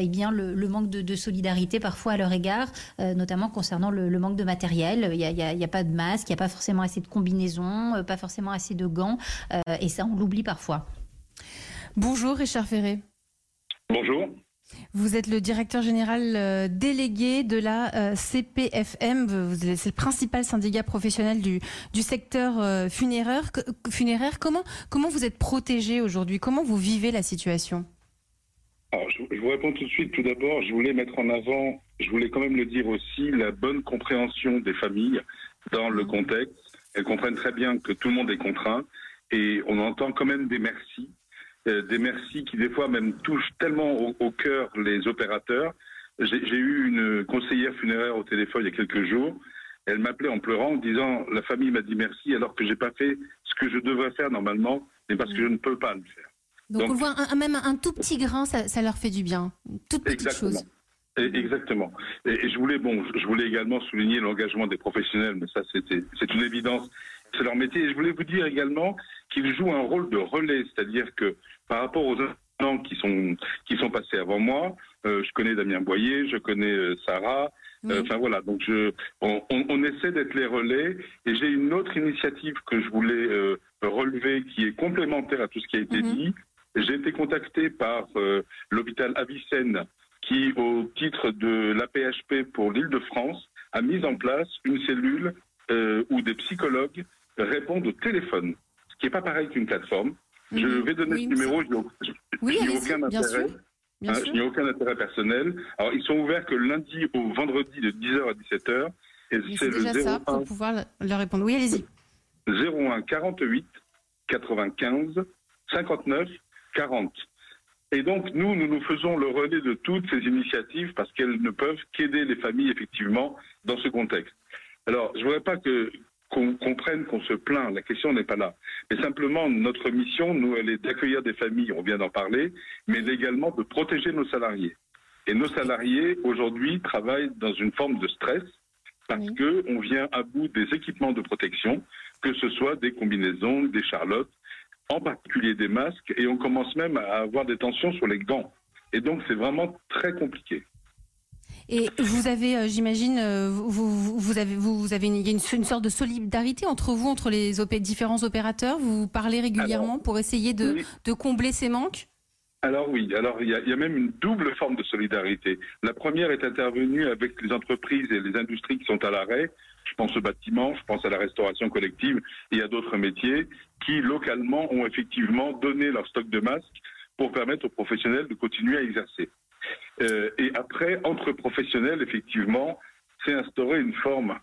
le manque de solidarité parfois à leur égard, notamment concernant le manque de matériel. Il n'y a pas de masque, il n'y a pas forcément assez de combinaisons, pas forcément assez de gants. Et ça, on l'oublie parfois. Bonjour Richard Ferré. Bonjour. Vous êtes le directeur général délégué de la CPFM. C'est le principal syndicat professionnel du secteur funéraire. Comment vous êtes protégé aujourd'hui? Comment vous vivez la situation? Alors, je vous réponds tout de suite. Tout d'abord, je voulais mettre en avant, je voulais quand même le dire aussi, la bonne compréhension des familles dans le contexte. Elles comprennent très bien que tout le monde est contraint et on entend quand même des merci. Des merci qui des fois même touchent tellement au cœur les opérateurs. J'ai eu une conseillère funéraire au téléphone il y a quelques jours. Elle m'appelait en pleurant en disant « La famille m'a dit merci alors que j'ai pas fait ce que je devrais faire normalement, mais parce que je ne peux pas le faire. » Donc on voit même un tout petit grain, ça leur fait du bien. Une toute petite chose. Exactement. Et je voulais également souligner l'engagement des professionnels, mais ça c'est une évidence. C'est leur métier. Et je voulais vous dire également qu'ils jouent un rôle de relais, c'est-à-dire que par rapport aux gens qui sont passés avant moi, je connais Damien Boyer, je connais Sarah, enfin voilà, donc on essaie d'être les relais. Et j'ai une autre initiative que je voulais relever qui est complémentaire à tout ce qui a été dit. J'ai été contacté par l'hôpital Avicenne qui, au titre de l'AP-HP pour l'Île-de-France, a mis en place une cellule où des psychologues répondent au téléphone, ce qui n'est pas pareil qu'une plateforme. Je vais donner ce numéro, je n'ai aucun intérêt. Je n'ai aucun intérêt personnel. Alors, ils sont ouverts que lundi au vendredi de 10h à 17h. Et c'est déjà ça pour pouvoir leur répondre. Oui, allez-y. 01 48 95 59 40. Et donc, nous faisons le relais de toutes ces initiatives parce qu'elles ne peuvent qu'aider les familles, effectivement, dans ce contexte. Alors, je ne voudrais pas qu'on comprenne qu'on se plaint, la question n'est pas là. Mais simplement, notre mission, nous, elle est d'accueillir des familles, on vient d'en parler, mais également de protéger nos salariés. Et nos salariés, aujourd'hui, travaillent dans une forme de stress parce qu'on vient à bout des équipements de protection, que ce soit des combinaisons, des charlottes, en particulier des masques, et on commence même à avoir des tensions sur les gants. Et donc, c'est vraiment très compliqué. Et vous avez, j'imagine, vous avez une sorte de solidarité entre vous, entre les différents opérateurs. Vous parlez régulièrement pour essayer de combler ces manques. Alors oui, il y a même une double forme de solidarité. La première est intervenue avec les entreprises et les industries qui sont à l'arrêt. Je pense au bâtiment, je pense à la restauration collective et à d'autres métiers qui, localement, ont effectivement donné leur stock de masques pour permettre aux professionnels de continuer à exercer. Et après, entre professionnels, effectivement, c'est instauré une forme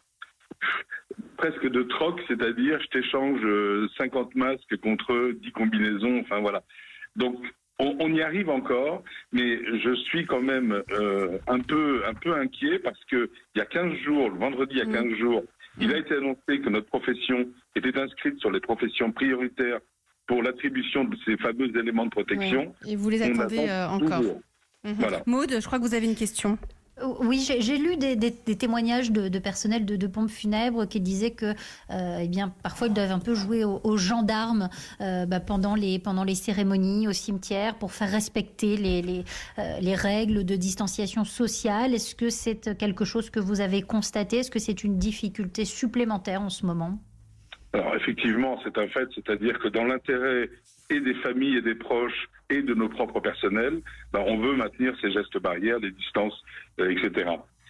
presque de troc, c'est-à-dire je t'échange 50 masques contre 10 combinaisons, enfin voilà. Donc, on y arrive encore, mais je suis quand même un peu inquiet parce que il y a 15 jours, le vendredi il y a 15 jours, il a été annoncé que notre profession était inscrite sur les professions prioritaires pour l'attribution de ces fameux éléments de protection. Oui. Et vous les attendez encore. Voilà. Maud, je crois que vous avez une question. Oui, j'ai lu des témoignages de personnel de pompes funèbres qui disaient que, parfois ils doivent un peu jouer aux gendarmes pendant les cérémonies au cimetière pour faire respecter les règles de distanciation sociale. Est-ce que c'est quelque chose que vous avez constaté? Est-ce que c'est une difficulté supplémentaire en ce moment? Alors effectivement, c'est un fait, c'est-à-dire que dans l'intérêt et des familles et des proches et de nos propres personnels, on veut maintenir ces gestes barrières, les distances, etc.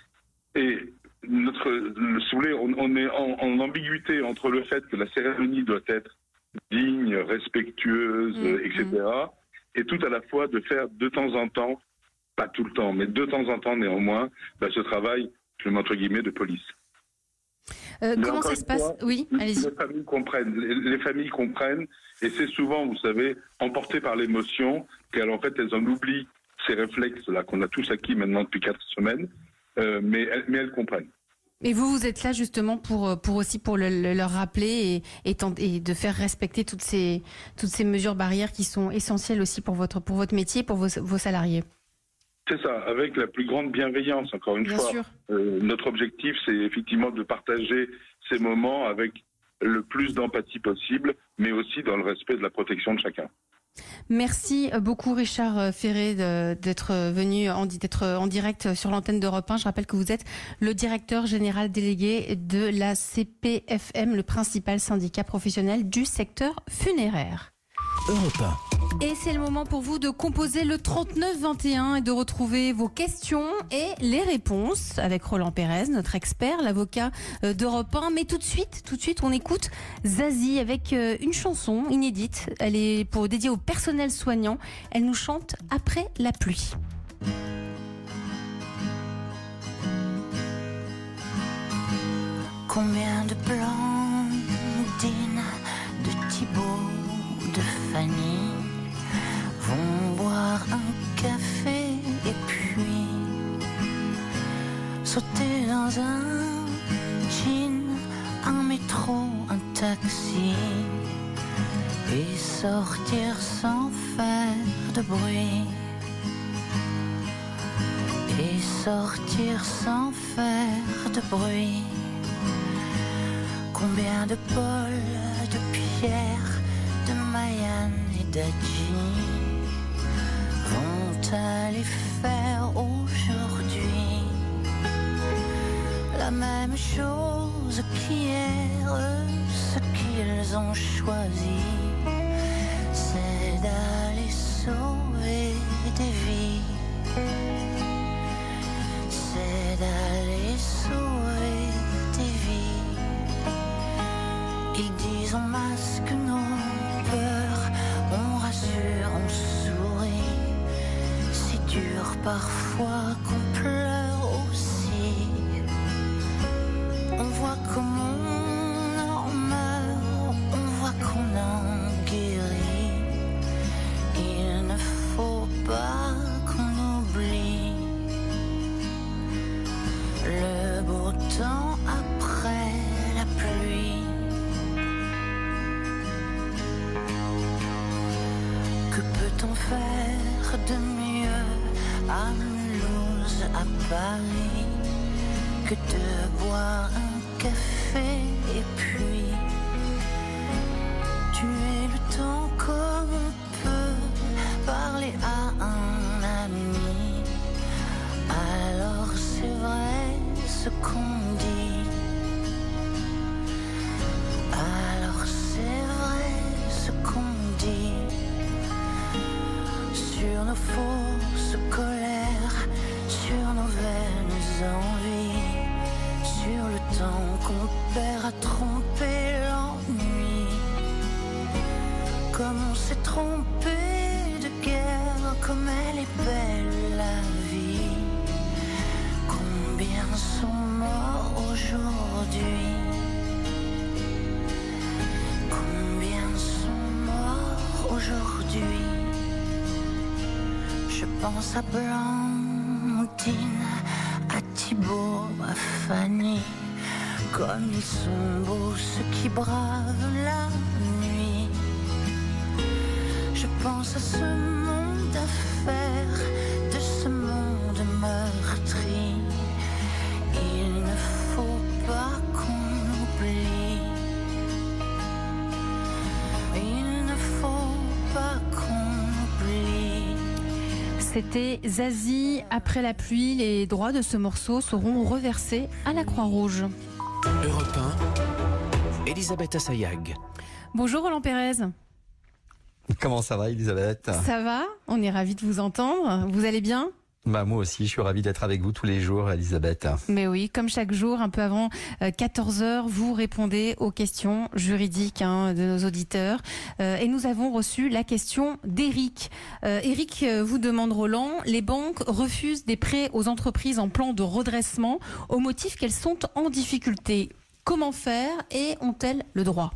Et si vous voulez, on est en ambiguïté entre le fait que la cérémonie doit être digne, respectueuse, etc. Et tout à la fois de faire de temps en temps, pas tout le temps, mais de temps en temps néanmoins, ce travail, je mets entre guillemets, de police. Comment ça se passe? Oui, allez-y. Les familles comprennent, et c'est souvent, vous savez, emporté par l'émotion, qu'en fait, elles en oublient ces réflexes-là qu'on a tous acquis maintenant depuis 4 semaines, mais elles comprennent. Et vous êtes là justement pour leur rappeler et de faire respecter toutes ces mesures barrières qui sont essentielles aussi pour votre métier, pour vos salariés. C'est ça, avec la plus grande bienveillance, encore une fois. Notre objectif, c'est effectivement de partager ces moments avec le plus d'empathie possible, mais aussi dans le respect de la protection de chacun. Merci beaucoup Richard Ferré d'être venu d'être en direct sur l'antenne d'Europe 1. Je rappelle que vous êtes le directeur général délégué de la CPFM, le principal syndicat professionnel du secteur funéraire. Europe 1. Et c'est le moment pour vous de composer le 3921 et de retrouver vos questions et les réponses avec Roland Pérez, notre expert, l'avocat d'Europe 1. Mais tout de suite, on écoute Zazie avec une chanson inédite. Elle est dédiée au personnel soignant. Elle nous chante Après la pluie. Combien de Blandine, de Thibaut, de Fanny vont boire un café et puis sauter dans un jean, un métro, un taxi et sortir sans faire de bruit et sortir sans faire de bruit. Combien de Paul, de Pierre, de Mayan et d'Adji vont aller faire aujourd'hui la même chose qu'hier. Ce qu'ils ont choisi, c'est d'aller sauver des vies, c'est d'aller sauver des vies. Ils disent on masque nos peurs, on rassure, on sourit. C'est dur parfois qu'on pleure aussi. On voit comment on en meurt, on voit qu'on en guérit. Il ne faut pas qu'on oublie le beau temps après la pluie. Que peut-on faire de mieux à Mulhouse, à Paris, que de boire un café et puis tuer le temps comme on peut, parler à un ami. Alors c'est vrai ce qu'on dit. Alors c'est vrai ce qu'on dit. Sur nos fausses colères, sur nos vaines envies, sur le temps qu'on perd à tromper l'ennui. Comme on s'est trompé de guerre, comme elle est belle la vie. Combien sont morts aujourd'hui? Combien sont morts aujourd'hui? Je pense à Blandine, à Thibaut, à Fanny. Comme ils sont beaux ceux qui bravent la nuit. Je pense à ce monde d'affaires, de ce monde meurtri. Il ne faut pas qu'on oublie. Il ne faut pas qu'on oublie. C'était Zazie, après la pluie. Les droits de ce morceau seront reversés à la Croix-Rouge. Europe 1, Elisabeth Assayag. Bonjour Roland Pérez. Comment ça va, Elisabeth? Ça va, on est ravis de vous entendre. Vous allez bien? Moi aussi, je suis ravi d'être avec vous tous les jours, Elisabeth. Mais oui, comme chaque jour, un peu avant 14h, vous répondez aux questions juridiques de nos auditeurs. Et nous avons reçu la question d'Éric. Éric vous demande, Roland, les banques refusent des prêts aux entreprises en plan de redressement au motif qu'elles sont en difficulté. Comment faire et ont-elles le droit?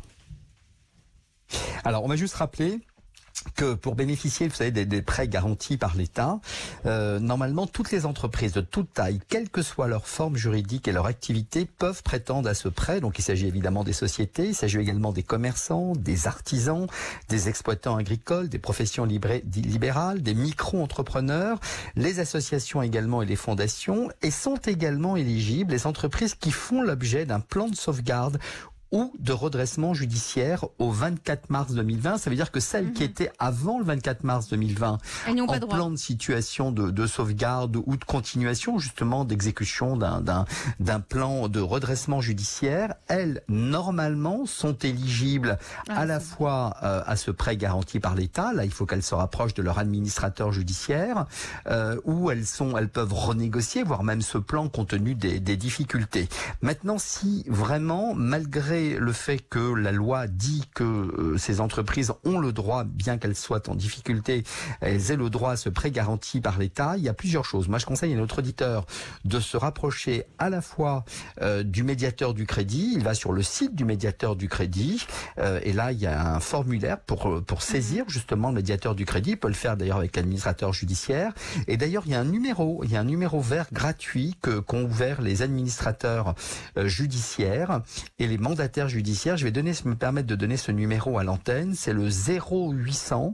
Alors, on va juste rappeler que pour bénéficier, vous savez, des prêts garantis par l'État, normalement, toutes les entreprises de toute taille, quelle que soit leur forme juridique et leur activité, peuvent prétendre à ce prêt. Donc, il s'agit évidemment des sociétés, il s'agit également des commerçants, des artisans, des exploitants agricoles, des professions libérales, des micro-entrepreneurs, les associations également et les fondations, et sont également éligibles les entreprises qui font l'objet d'un plan de sauvegarde ou de redressement judiciaire au 24 mars 2020. Ça veut dire que celles qui étaient avant le 24 mars 2020 en plan de situation de sauvegarde ou de continuation justement d'exécution d'un plan de redressement judiciaire, elles normalement sont éligibles à la fois à ce prêt garanti par l'État. Là, il faut qu'elles se rapprochent de leur administrateur judiciaire où elles peuvent renégocier, voire même ce plan compte tenu des difficultés. Maintenant, si vraiment, malgré le fait que la loi dit que ces entreprises ont le droit, bien qu'elles soient en difficulté, elles aient le droit à ce prêt garanti par l'État, il y a plusieurs choses. Moi, je conseille à notre auditeur de se rapprocher à la fois du médiateur du crédit. Il va sur le site du médiateur du crédit et là, il y a un formulaire pour saisir justement le médiateur du crédit. Il peut le faire d'ailleurs avec l'administrateur judiciaire. Et d'ailleurs, il y a un numéro vert gratuit qu'ont ouvert les administrateurs judiciaires et les mandataires judiciaires. Je vais me permettre de donner ce numéro à l'antenne. C'est le 0800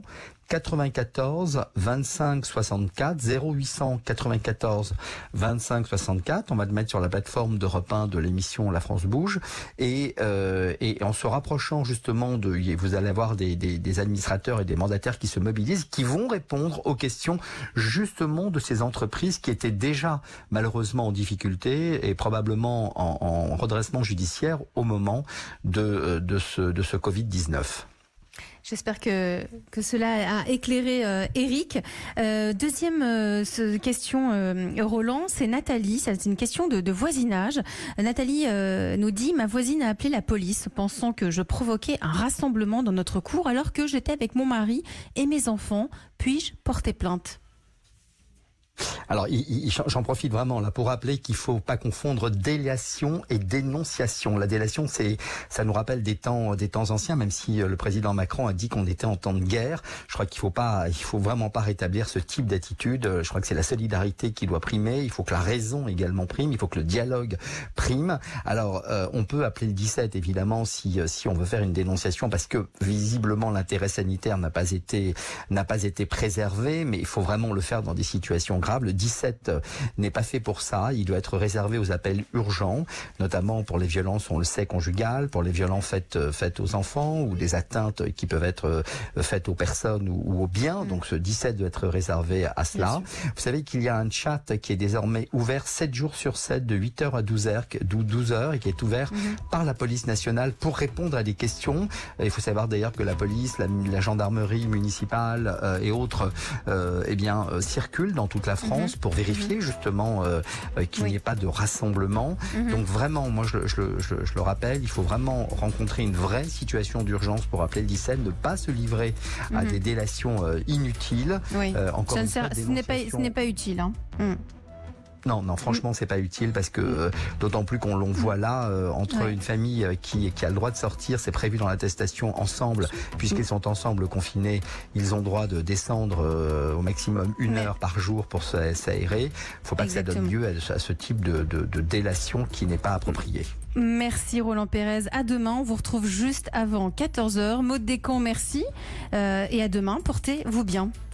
94 25 64 0800 94 25 64. On va le mettre sur la plateforme d'Europe 1 de l'émission La France Bouge et en se rapprochant justement vous allez avoir des administrateurs et des mandataires qui se mobilisent, qui vont répondre aux questions justement de ces entreprises qui étaient déjà malheureusement en difficulté et probablement en redressement judiciaire au moment de ce Covid-19. J'espère que cela a éclairé Eric. Deuxième question, Roland, c'est Nathalie. C'est une question de voisinage. Nathalie nous dit « Ma voisine a appelé la police pensant que je provoquais un rassemblement dans notre cour alors que j'étais avec mon mari et mes enfants. Puis-je porter plainte ?» Alors, j'en profite vraiment là pour rappeler qu'il faut pas confondre délation et dénonciation. La délation, ça nous rappelle des temps anciens, même si le président Macron a dit qu'on était en temps de guerre. Je crois qu'il faut vraiment pas rétablir ce type d'attitude. Je crois que c'est la solidarité qui doit primer. Il faut que la raison également prime. Il faut que le dialogue prime. Alors, on peut appeler le 17 évidemment si on veut faire une dénonciation parce que visiblement l'intérêt sanitaire n'a pas été préservé, mais il faut vraiment le faire dans des situations graves. Le 17 n'est pas fait pour ça. Il doit être réservé aux appels urgents, notamment pour les violences, on le sait, conjugales, pour les violences faites aux enfants ou des atteintes qui peuvent être faites aux personnes ou aux biens. Donc ce 17 doit être réservé à cela. Vous savez qu'il y a un chat qui est désormais ouvert 7 jours sur 7 de 8h à 12h et qui est ouvert par la police nationale pour répondre à des questions. Il faut savoir d'ailleurs que la police, la gendarmerie municipale et autres circulent dans toute la France pour vérifier justement qu'il n'y ait pas de rassemblement. Donc vraiment, moi je le rappelle, il faut vraiment rencontrer une vraie situation d'urgence pour appeler le 17, ne pas se livrer à des délations inutiles. Encore une fois, ce n'est pas utile. Non, franchement, c'est pas utile parce que d'autant plus qu'on l'on voit là entre une famille qui a le droit de sortir, c'est prévu dans l'attestation ensemble, puisqu'ils sont ensemble confinés, ils ont droit de descendre au maximum 1 heure par jour pour s'aérer. Faut pas que ça donne lieu à ce type de délation qui n'est pas approprié. Merci Roland Pérez. À demain, on vous retrouve juste avant 14h. Maud Descamps, merci et à demain. Portez-vous bien.